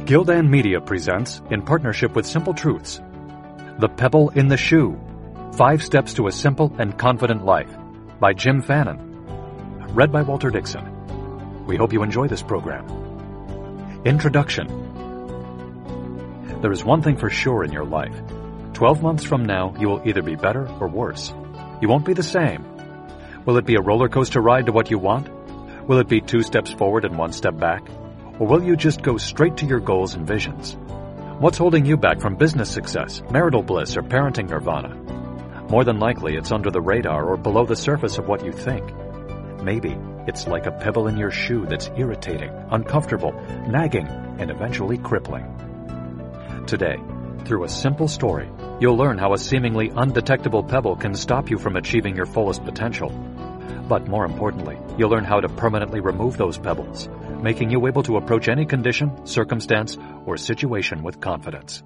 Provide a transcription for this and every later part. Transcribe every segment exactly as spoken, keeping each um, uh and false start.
Gildan Media presents, in partnership with Simple Truths, The Pebble in the Shoe, Five Steps to a Simple and Confident Life, by Jim Fannin. Read by Walter Dixon. We hope you enjoy this program. Introduction. There is one thing for sure in your life. Twelve months from now, you will either be better or worse. You won't be the same. Will it be a roller coaster ride to what you want? Will it be two steps forward and one step back? Or will you just go straight to your goals and visions? What's holding you back from business success, marital bliss, or parenting nirvana? More than likely, it's under the radar or below the surface of what you think. Maybe it's like a pebble in your shoe that's irritating, uncomfortable, nagging, and eventually crippling. Today, through a simple story, you'll learn how a seemingly undetectable pebble can stop you from achieving your fullest potential. But more importantly, you'll learn how to permanently remove those pebbles, making you able to approach any condition, circumstance, or situation with confidence.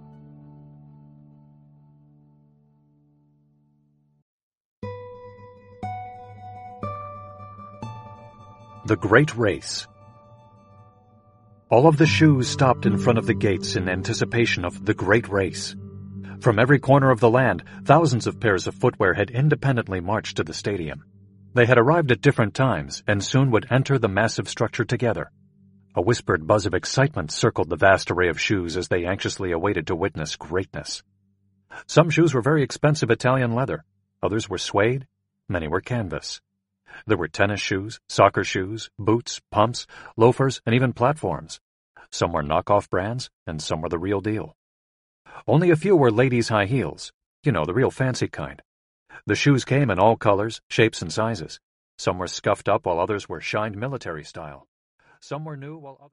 The Great Race. All of the shoes stopped in front of the gates in anticipation of the Great Race. From every corner of the land, thousands of pairs of footwear had independently marched to the stadium. They had arrived at different times and soon would enter the massive structure together. A whispered buzz of excitement circled the vast array of shoes as they anxiously awaited to witness greatness. Some shoes were very expensive Italian leather. Others were suede. Many were canvas. There were tennis shoes, soccer shoes, boots, pumps, loafers, and even platforms. Some were knockoff brands, and some were the real deal. Only a few were ladies' high heels. You know, the real fancy kind. The shoes came in all colors, shapes, and sizes. Some were scuffed up while others were shined military style. Some were new while others...